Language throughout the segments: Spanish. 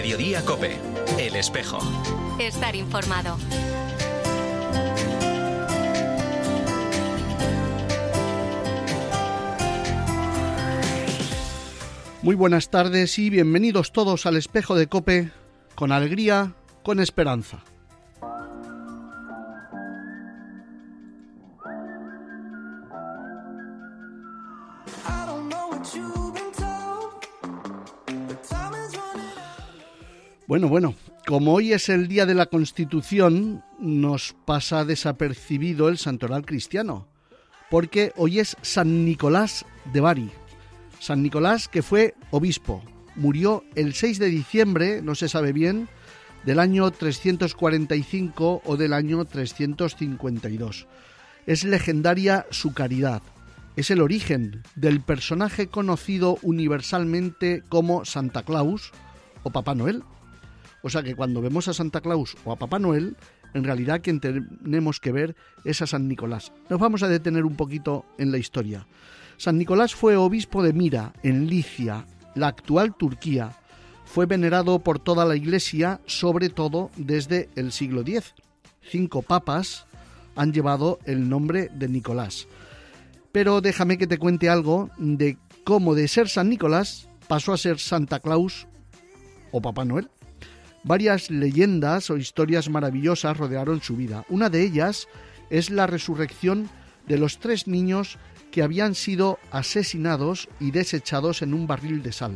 Mediodía COPE. El Espejo. Estar informado. Muy buenas tardes y bienvenidos todos al Espejo de COPE, con alegría, con esperanza. Bueno, como hoy es el día de la Constitución, nos pasa desapercibido el santoral cristiano, porque hoy es San Nicolás de Bari. San Nicolás, que fue obispo, murió el 6 de diciembre, no se sabe bien, del año 345 o del año 352. Es legendaria su caridad. Es el origen del personaje conocido universalmente como Santa Claus o Papá Noel. O sea que cuando vemos a Santa Claus o a Papá Noel, en realidad quien tenemos que ver es a San Nicolás. Nos vamos a detener un poquito en la historia. San Nicolás fue obispo de Mira, en Licia, la actual Turquía. Fue venerado por toda la Iglesia, sobre todo desde el siglo X. 5 papas han llevado el nombre de Nicolás. Pero déjame que te cuente algo de cómo de ser San Nicolás pasó a ser Santa Claus o Papá Noel. Varias leyendas o historias maravillosas rodearon su vida. Una de ellas es la resurrección de los 3 niños que habían sido asesinados y desechados en un barril de sal.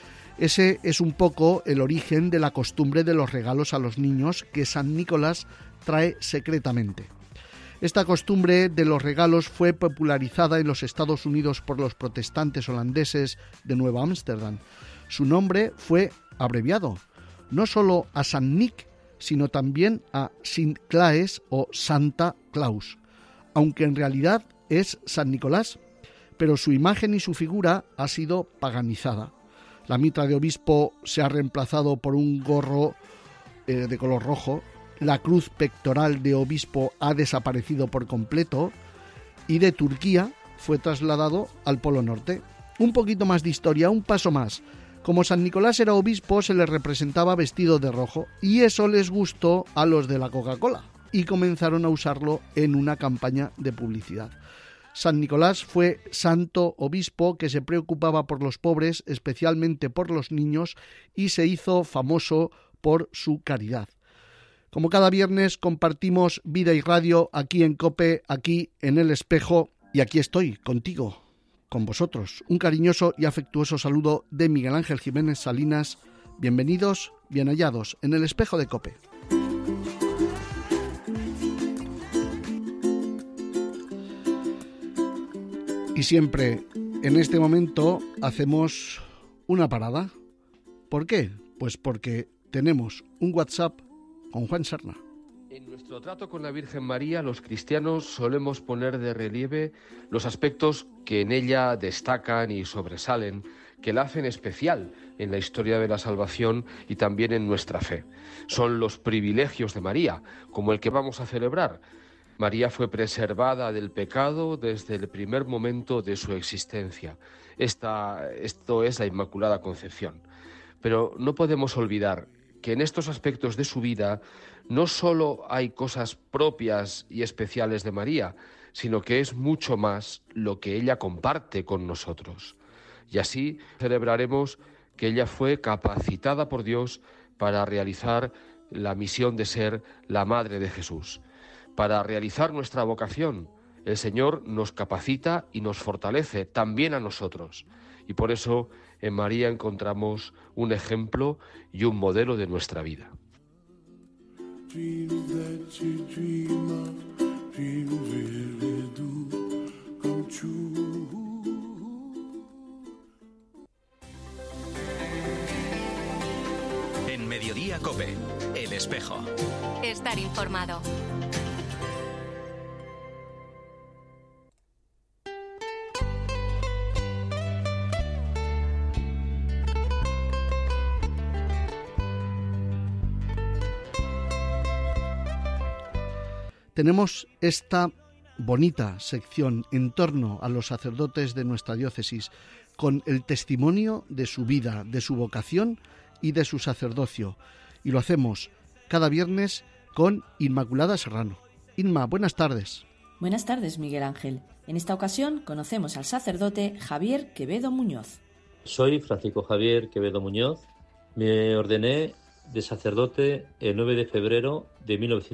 Ese es un poco el origen de la costumbre de los regalos a los niños que San Nicolás trae secretamente. Esta costumbre de los regalos fue popularizada en los Estados Unidos por los protestantes holandeses de Nueva Ámsterdam. Su nombre fue abreviado, no solo a San Nick, sino también a Sint Claes o Santa Claus, aunque en realidad es San Nicolás, pero su imagen y su figura ha sido paganizada. La mitra de obispo se ha reemplazado por un gorro de color rojo, la cruz pectoral de obispo ha desaparecido por completo y de Turquía fue trasladado al Polo Norte. Un poquito más de historia, un paso más. Como San Nicolás era obispo, se le representaba vestido de rojo y eso les gustó a los de la Coca-Cola y comenzaron a usarlo en una campaña de publicidad. San Nicolás fue santo obispo que se preocupaba por los pobres, especialmente por los niños, y se hizo famoso por su caridad. Como cada viernes compartimos vida y radio aquí en COPE, aquí en El Espejo, y aquí estoy contigo, con vosotros. Un cariñoso y afectuoso saludo de Miguel Ángel Jiménez Salinas. Bienvenidos, bien hallados en El Espejo de COPE. Y siempre en este momento hacemos una parada. ¿Por qué? Pues porque tenemos un WhatsApp con Juan Serna. En nuestro trato con la Virgen María, los cristianos solemos poner de relieve los aspectos que en ella destacan y sobresalen, que la hacen especial en la historia de la salvación y también en nuestra fe. Son los privilegios de María, como el que vamos a celebrar. María fue preservada del pecado desde el primer momento de su existencia. Esto es la Inmaculada Concepción. Pero no podemos olvidar que en estos aspectos de su vida no solo hay cosas propias y especiales de María, sino que es mucho más lo que ella comparte con nosotros. Y así celebraremos que ella fue capacitada por Dios para realizar la misión de ser la Madre de Jesús. Para realizar nuestra vocación, el Señor nos capacita y nos fortalece también a nosotros. Y por eso en María encontramos un ejemplo y un modelo de nuestra vida. En Mediodía COPE. El Espejo. Estar informado. Tenemos esta bonita sección en torno a los sacerdotes de nuestra diócesis, con el testimonio de su vida, de su vocación y de su sacerdocio. Y lo hacemos cada viernes con Inmaculada Serrano. Inma, buenas tardes. Buenas tardes, Miguel Ángel. En esta ocasión conocemos al sacerdote Javier Quevedo Muñoz. Soy Francisco Javier Quevedo Muñoz. Me ordené de sacerdote el 9 de febrero de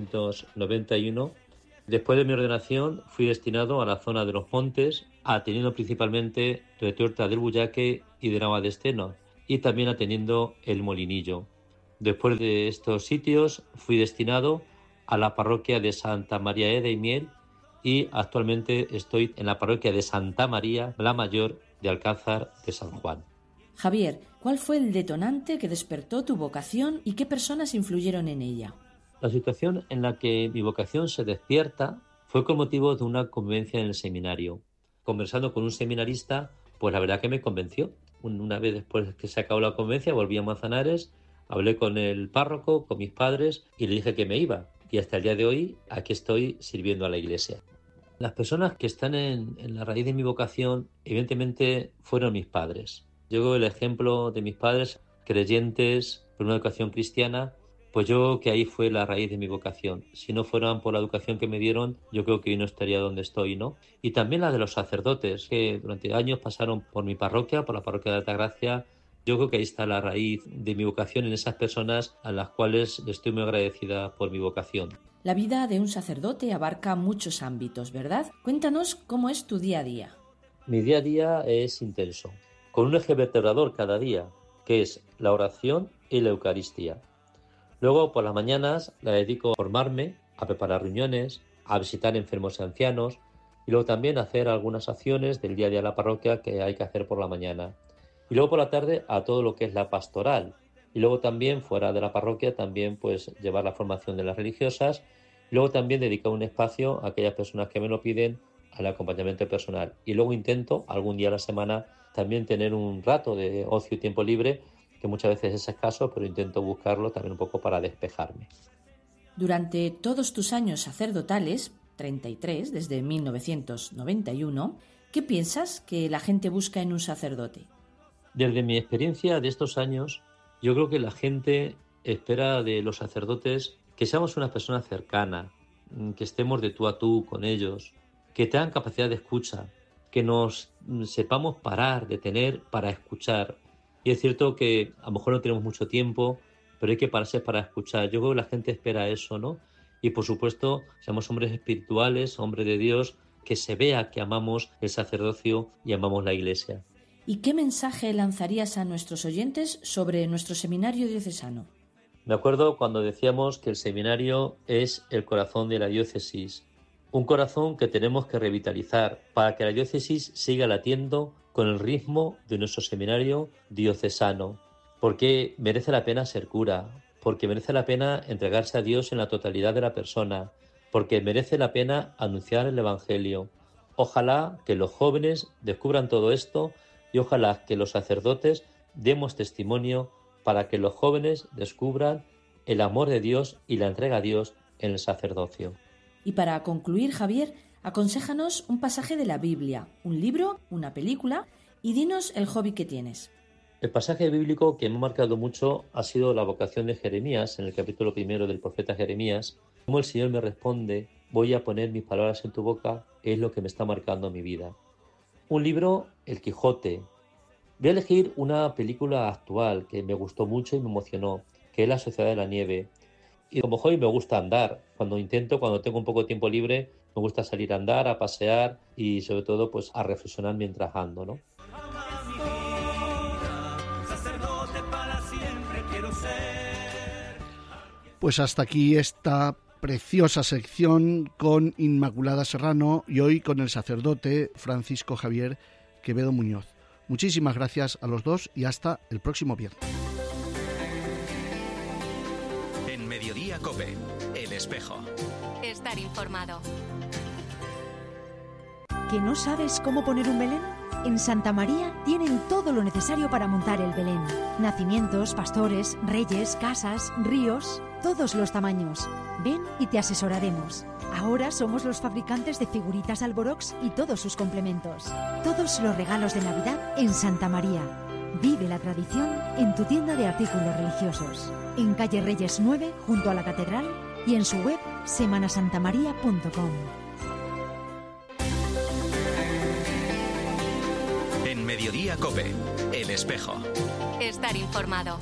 1991. Después de mi ordenación fui destinado a la zona de los montes, atendiendo principalmente Retuerta del Bullaque y de Nava de Esteno, y también atendiendo el Molinillo. Después de estos sitios fui destinado a la parroquia de Santa María de Miel y actualmente estoy en la parroquia de Santa María la Mayor de Alcázar de San Juan. Javier, ¿cuál fue el detonante que despertó tu vocación y qué personas influyeron en ella? La situación en la que mi vocación se despierta fue con motivo de una convivencia en el seminario. Conversando con un seminarista, pues la verdad que me convenció. Una vez después que se acabó la convivencia, volví a Manzanares, hablé con el párroco, con mis padres y le dije que me iba. Y hasta el día de hoy aquí estoy sirviendo a la Iglesia. Las personas que están en la raíz de mi vocación, evidentemente, fueron mis padres. Yo veo el ejemplo de mis padres, creyentes, por una educación cristiana, pues yo creo que ahí fue la raíz de mi vocación. Si no fueran por la educación que me dieron, yo creo que hoy no estaría donde estoy, ¿no? Y también la de los sacerdotes, que durante años pasaron por mi parroquia, por la parroquia de Altagracia. Yo creo que ahí está la raíz de mi vocación, en esas personas a las cuales estoy muy agradecida por mi vocación. La vida de un sacerdote abarca muchos ámbitos, ¿verdad? Cuéntanos cómo es tu día a día. Mi día a día es intenso, con un eje vertebrador cada día, que es la oración y la Eucaristía. Luego, por las mañanas, la dedico a formarme, a preparar reuniones, a visitar enfermos y ancianos, y luego también a hacer algunas acciones del día a día de la parroquia que hay que hacer por la mañana. Y luego por la tarde a todo lo que es la pastoral. Y luego también, fuera de la parroquia, también pues llevar la formación de las religiosas. Y luego también dedicar un espacio a aquellas personas que me lo piden al acompañamiento personal. Y luego intento, algún día a la semana, también tener un rato de ocio y tiempo libre, que muchas veces es escaso, pero intento buscarlo también un poco para despejarme. Durante todos tus años sacerdotales, 33, desde 1991, ¿qué piensas que la gente busca en un sacerdote? Desde mi experiencia de estos años, yo creo que la gente espera de los sacerdotes que seamos una persona cercana, que estemos de tú a tú con ellos, que tengan capacidad de escucha, que nos sepamos parar, detener para escuchar. Y es cierto que a lo mejor no tenemos mucho tiempo, pero hay que pararse para escuchar. Yo creo que la gente espera eso, ¿no? Y por supuesto, seamos hombres espirituales, hombres de Dios, que se vea que amamos el sacerdocio y amamos la Iglesia. ¿Y qué mensaje lanzarías a nuestros oyentes sobre nuestro seminario diocesano? Me acuerdo cuando decíamos que el seminario es el corazón de la diócesis, un corazón que tenemos que revitalizar para que la diócesis siga latiendo con el ritmo de nuestro seminario diocesano, porque merece la pena ser cura, porque merece la pena entregarse a Dios en la totalidad de la persona, porque merece la pena anunciar el Evangelio. Ojalá que los jóvenes descubran todo esto y ojalá que los sacerdotes demos testimonio para que los jóvenes descubran el amor de Dios y la entrega a Dios en el sacerdocio. Y para concluir, Javier, aconséjanos un pasaje de la Biblia, un libro, una película, y dinos el hobby que tienes. El pasaje bíblico que me ha marcado mucho ha sido la vocación de Jeremías, en el capítulo 1 del profeta Jeremías. Como el Señor me responde, voy a poner mis palabras en tu boca, es lo que me está marcando mi vida. Un libro, El Quijote. Voy a elegir una película actual que me gustó mucho y me emocionó, que es La Sociedad de la Nieve. Y como hobby me gusta andar. Cuando tengo un poco de tiempo libre, me gusta salir a andar, a pasear y sobre todo pues a reflexionar mientras ando, ¿no? Pues hasta aquí esta preciosa sección con Inmaculada Serrano y hoy con el sacerdote Francisco Javier Quevedo Muñoz. Muchísimas gracias a los dos y hasta el próximo viernes. En Mediodía COPE, El Espejo. Estar informado. ¿Que no sabes cómo poner un Belén? En Santa María tienen todo lo necesario para montar el Belén. Nacimientos, pastores, reyes, casas, ríos, todos los tamaños. Ven y te asesoraremos. Ahora somos los fabricantes de figuritas Alborox y todos sus complementos. Todos los regalos de Navidad en Santa María. Vive la tradición en tu tienda de artículos religiosos. En calle Reyes 9, junto a la Catedral, y en su web semanasantamaria.com. En Mediodía COPE, El Espejo. Estar informado.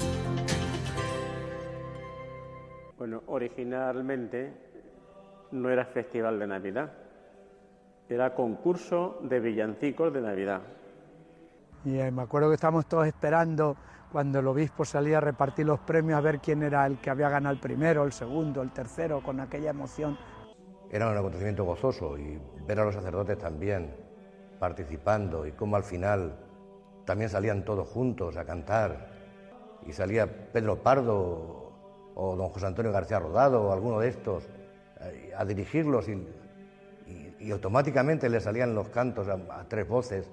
Bueno, originalmente no era festival de Navidad, era concurso de villancicos de Navidad. Y me acuerdo que estábamos todos esperando cuando el obispo salía a repartir los premios a ver quién era el que había ganado el primero, el segundo, el tercero, con aquella emoción. Era un acontecimiento gozoso y ver a los sacerdotes también participando y cómo al final también salían todos juntos a cantar y salía Pedro Pardo o don José Antonio García Rodado o alguno de estos a dirigirlos y automáticamente le salían los cantos a tres voces.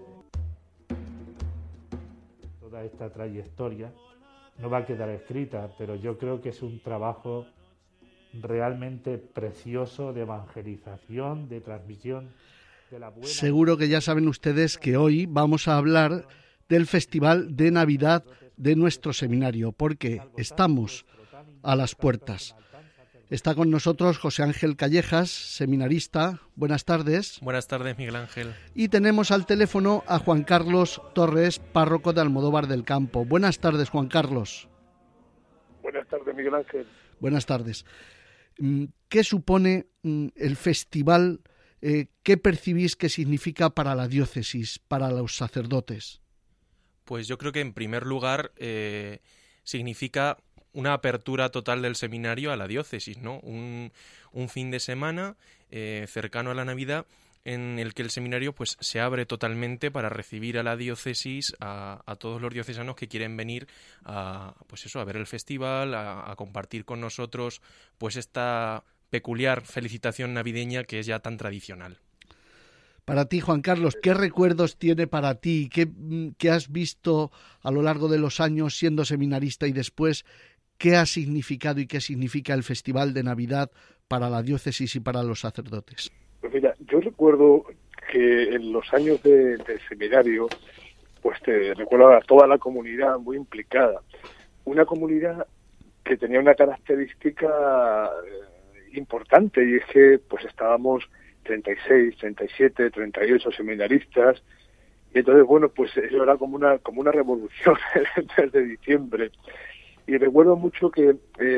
Toda esta trayectoria no va a quedar escrita, pero yo creo que es un trabajo realmente precioso de evangelización, de transmisión de la buena... Seguro que ya saben ustedes que hoy vamos a hablar del Festival de Navidad de nuestro seminario, porque estamos a las puertas. Está con nosotros José Ángel Callejas, seminarista. Buenas tardes. Buenas tardes, Miguel Ángel. Y tenemos al teléfono a Juan Carlos Torres, párroco de Almodóvar del Campo. Buenas tardes, Juan Carlos. Buenas tardes, Miguel Ángel. Buenas tardes. ¿Qué supone el festival? ¿Qué percibís que significa para la diócesis, para los sacerdotes? Pues yo creo que en primer lugar significa una apertura total del seminario a la diócesis, ¿no? Un fin de semana cercano a la Navidad en el que el seminario pues se abre totalmente para recibir a la diócesis, a todos los diocesanos que quieren venir a ver el festival, a compartir con nosotros pues esta peculiar felicitación navideña que es ya tan tradicional. Para ti, Juan Carlos, ¿qué recuerdos tiene para ti? ¿Qué has visto a lo largo de los años siendo seminarista y después? ¿Qué ha significado y qué significa el Festival de Navidad para la diócesis y para los sacerdotes? Pues mira, yo recuerdo que en los años de seminario, pues te recuerdo a toda la comunidad muy implicada. Una comunidad que tenía una característica importante, y es que pues estábamos 36, 37, 38 seminaristas, y entonces bueno, pues eso era como una revolución desde diciembre. Y recuerdo mucho que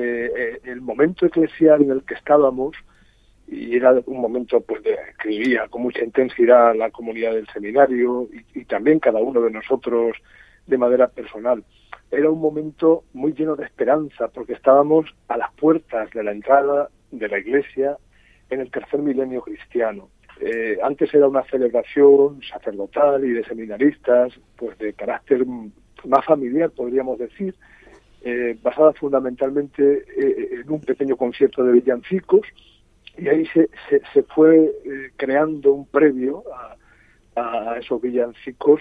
el momento eclesial en el que estábamos, y era un momento pues que vivía con mucha intensidad la comunidad del seminario y también cada uno de nosotros de manera personal, era un momento muy lleno de esperanza, porque estábamos a las puertas de la entrada de la Iglesia en el tercer milenio cristiano. Antes era una celebración sacerdotal y de seminaristas, pues de carácter más familiar, podríamos decir, basada fundamentalmente en un pequeño concierto de villancicos, y ahí se fue creando un previo a esos villancicos,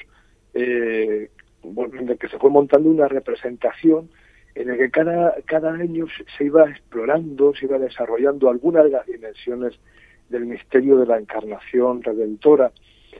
en el que se fue montando una representación en el que cada año se iba explorando, se iba desarrollando algunas de las dimensiones del misterio de la encarnación redentora,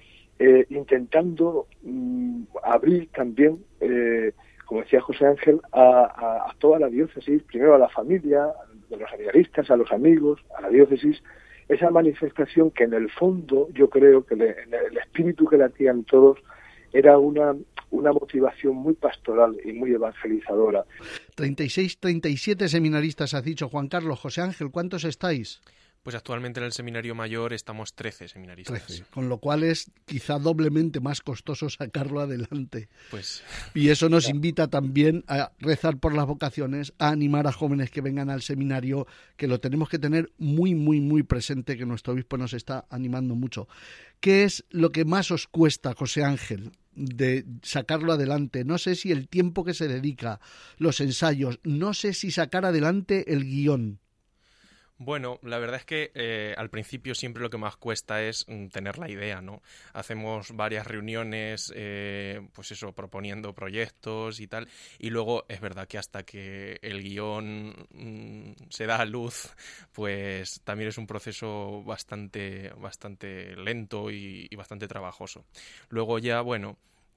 intentando abrir también, como decía José Ángel, a toda la diócesis, primero a la familia, a los seminaristas, a los amigos, a la diócesis, esa manifestación que en el fondo yo creo que en el espíritu que latían todos era una motivación muy pastoral y muy evangelizadora. 36, 37 seminaristas, has dicho, Juan Carlos. José Ángel, ¿cuántos estáis? Pues actualmente en el seminario mayor estamos 13 seminaristas. 13, con lo cual es quizá doblemente más costoso sacarlo adelante. Pues... Y eso nos invita también a rezar por las vocaciones, a animar a jóvenes que vengan al seminario, que lo tenemos que tener muy, muy, muy presente, que nuestro obispo nos está animando mucho. ¿Qué es lo que más os cuesta, José Ángel, de sacarlo adelante? No sé si el tiempo que se dedica, los ensayos, no sé si sacar adelante el guión. Bueno, la verdad es que al principio siempre lo que más cuesta es tener la idea, ¿no? Hacemos varias reuniones, pues eso, proponiendo proyectos y tal, y luego es verdad que hasta que el guión se da a luz, pues también es un proceso bastante lento y bastante trabajoso. Luego ya, bueno,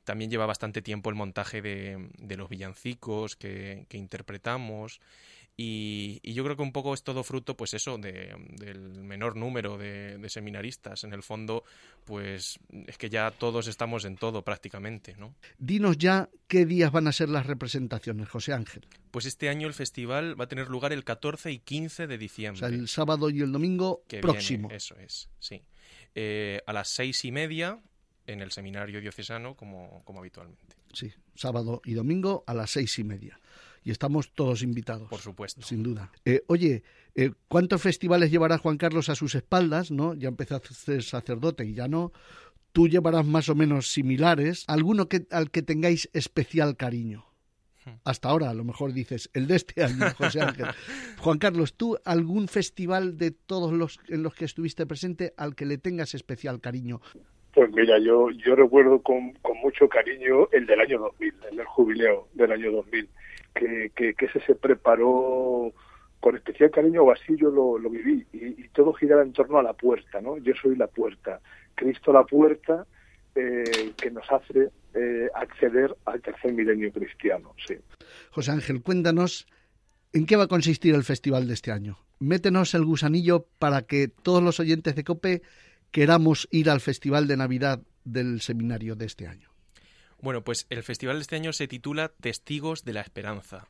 también lleva bastante tiempo el montaje de los villancicos que interpretamos. Y yo creo que un poco es todo fruto, pues eso, del menor número de seminaristas. En el fondo, pues es que ya todos estamos en todo prácticamente, ¿no? Dinos ya qué días van a ser las representaciones, José Ángel. Pues este año el festival va a tener lugar el 14 y 15 de diciembre. O sea, el sábado y el domingo que próximo. Viene, eso es, sí. A las 6:30 en el seminario diocesano, como habitualmente. Sí, sábado y domingo a las 6:30. Y estamos todos invitados. Por supuesto. Sin duda. ¿Cuántos festivales llevará Juan Carlos a sus espaldas? ¿No? Ya empezó a ser sacerdote y ya no. Tú llevarás más o menos similares. ¿Alguno al que tengáis especial cariño? Hasta ahora, a lo mejor dices, el de este año, José Ángel. Juan Carlos, ¿tú algún festival de todos los en los que estuviste presente al que le tengas especial cariño? Pues mira, yo recuerdo con mucho cariño el del año 2000, el del jubileo del año 2000, que ese se preparó con especial cariño, o así yo lo viví, y todo giraba en torno a la puerta, ¿no? Yo soy la puerta, Cristo la puerta, que nos hace acceder al tercer milenio cristiano, sí. José Ángel, cuéntanos en qué va a consistir el festival de este año. Métenos el gusanillo para que todos los oyentes de COPE queramos ir al festival de Navidad del seminario de este año. Bueno, pues el festival de este año se titula Testigos de la Esperanza.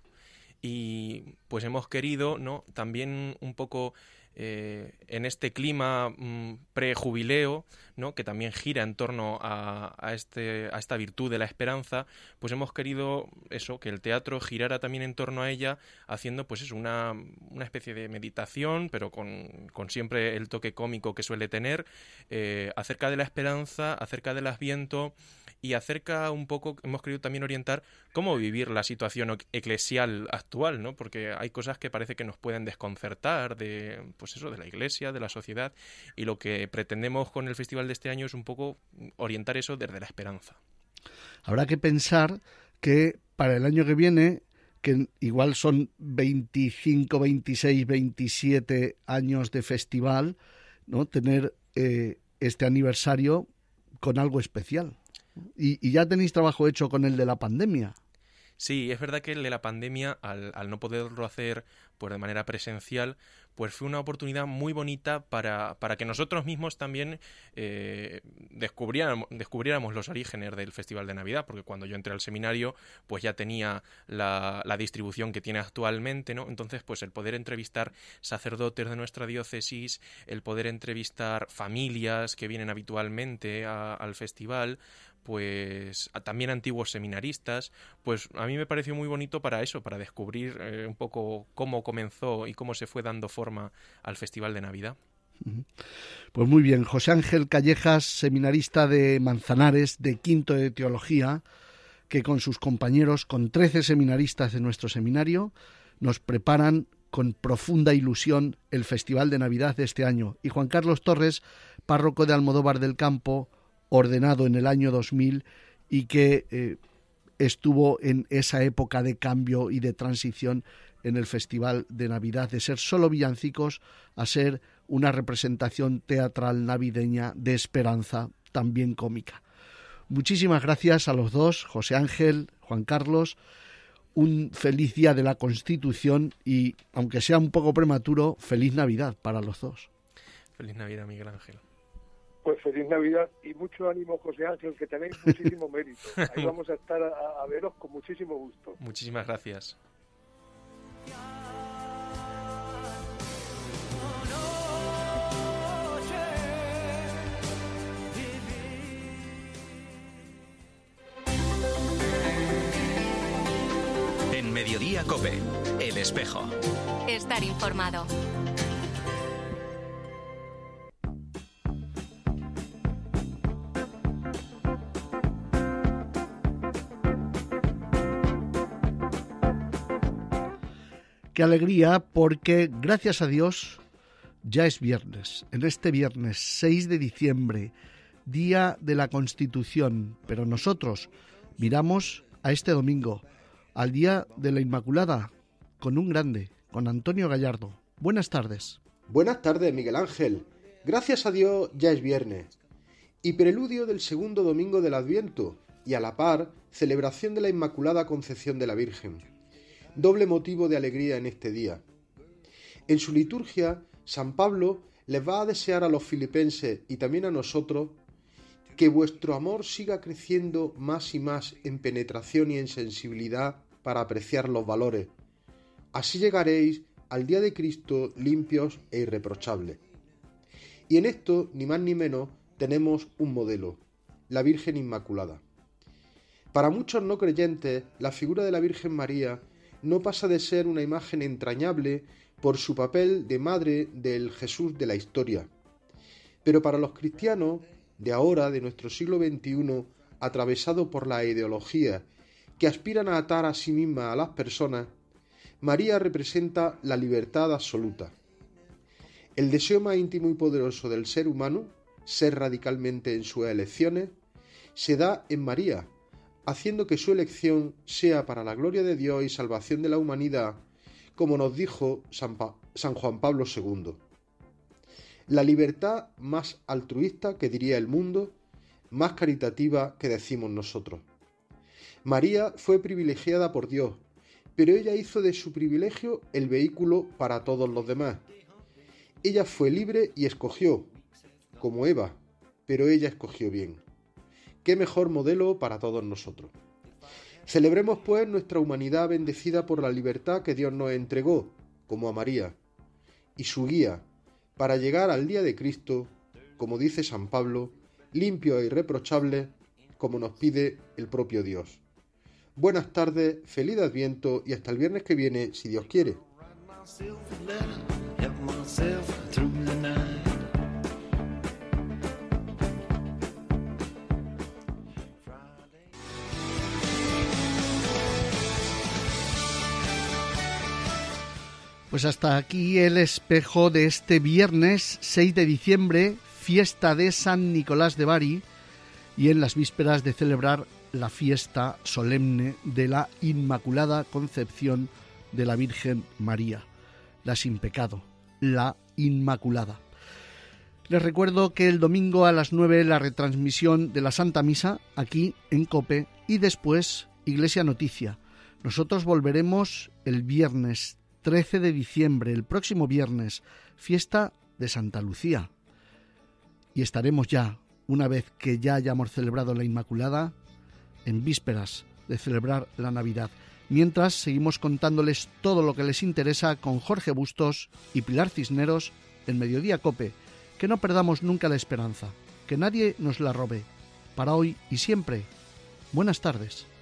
Y pues hemos querido, ¿no?, también un poco en este clima prejubileo, ¿no?, que también gira en torno a esta virtud de la esperanza, pues hemos querido eso, que el teatro girara también en torno a ella, haciendo pues eso, una especie de meditación, pero con siempre el toque cómico que suele tener, acerca de la esperanza, acerca del Adviento, y acerca un poco, hemos querido también orientar cómo vivir la situación eclesial actual, ¿no? Porque hay cosas que parece que nos pueden desconcertar de la Iglesia, de la sociedad, y lo que pretendemos con el festival de este año es un poco orientar eso desde la esperanza. Habrá que pensar que para el año que viene, que igual son 25, 26, 27 años de festival, ¿no?, tener este aniversario con algo especial. Y ya tenéis trabajo hecho con el de la pandemia. Sí, es verdad que el de la pandemia, al no poderlo hacer pues de manera presencial, pues fue una oportunidad muy bonita para que nosotros mismos también descubriéramos los orígenes del Festival de Navidad, porque cuando yo entré al seminario pues ya tenía la distribución que tiene actualmente, ¿no? Entonces pues el poder entrevistar sacerdotes de nuestra diócesis, el poder entrevistar familias que vienen habitualmente al festival, pues también antiguos seminaristas, pues a mí me pareció muy bonito para eso, para descubrir un poco cómo comenzó y cómo se fue dando forma al Festival de Navidad. Pues muy bien, José Ángel Callejas, seminarista de Manzanares, de Quinto de Teología, que con sus compañeros, con 13 seminaristas de nuestro seminario, nos preparan con profunda ilusión el Festival de Navidad de este año. Y Juan Carlos Torres, párroco de Almodóvar del Campo, ordenado en el año 2000 y que estuvo en esa época de cambio y de transición en el Festival de Navidad, de ser solo villancicos a ser una representación teatral navideña de esperanza, también cómica. Muchísimas gracias a los dos, José Ángel, Juan Carlos, un feliz día de la Constitución y, aunque sea un poco prematuro, feliz Navidad para los dos. Feliz Navidad, Miguel Ángel. Pues feliz Navidad y mucho ánimo, José Ángel, que tenéis muchísimo mérito. Ahí vamos a estar a veros con muchísimo gusto. Muchísimas gracias. En Mediodía COPE, El Espejo. Estar informado. Qué alegría, porque gracias a Dios ya es viernes. En este viernes 6 de diciembre, Día de la Constitución. Pero nosotros miramos a este domingo, al Día de la Inmaculada, con un grande, con Antonio Gallardo. Buenas tardes. Buenas tardes, Miguel Ángel. Gracias a Dios ya es viernes. Y preludio del segundo domingo del Adviento, y a la par celebración de la Inmaculada Concepción de la Virgen. Doble motivo de alegría en este día. En su liturgia, San Pablo les va a desear a los filipenses y también a nosotros que vuestro amor siga creciendo más y más en penetración y en sensibilidad para apreciar los valores. Así llegaréis al día de Cristo limpios e irreprochables. Y en esto, ni más ni menos, tenemos un modelo, la Virgen Inmaculada. Para muchos no creyentes, la figura de la Virgen María no pasa de ser una imagen entrañable por su papel de madre del Jesús de la historia. Pero para los cristianos de ahora, de nuestro siglo XXI, atravesado por la ideología que aspiran a atar a sí misma a las personas, María representa la libertad absoluta. El deseo más íntimo y poderoso del ser humano, ser radicalmente en sus elecciones, se da en María, haciendo que su elección sea para la gloria de Dios y salvación de la humanidad, como nos dijo San Juan Pablo II. La libertad más altruista que diría el mundo, más caritativa que decimos nosotros. María fue privilegiada por Dios, pero ella hizo de su privilegio el vehículo para todos los demás. Ella fue libre y escogió, como Eva, pero ella escogió bien. ¡Qué mejor modelo para todos nosotros! Celebremos pues nuestra humanidad bendecida por la libertad que Dios nos entregó, como a María, y su guía, para llegar al día de Cristo, como dice San Pablo, limpio e irreprochable, como nos pide el propio Dios. Buenas tardes, feliz Adviento y hasta el viernes que viene, si Dios quiere. Pues hasta aquí el espejo de este viernes 6 de diciembre, fiesta de San Nicolás de Bari, y en las vísperas de celebrar la fiesta solemne de la Inmaculada Concepción de la Virgen María, la sin pecado, la Inmaculada. Les recuerdo que el domingo a las 9 la retransmisión de la Santa Misa aquí en COPE y después Iglesia Noticia. Nosotros volveremos el viernes 13 de diciembre, el próximo viernes, fiesta de Santa Lucía. Y estaremos ya, una vez que ya hayamos celebrado la Inmaculada, en vísperas de celebrar la Navidad. Mientras, seguimos contándoles todo lo que les interesa con Jorge Bustos y Pilar Cisneros en Mediodía COPE. Que no perdamos nunca la esperanza, que nadie nos la robe. Para hoy y siempre, buenas tardes.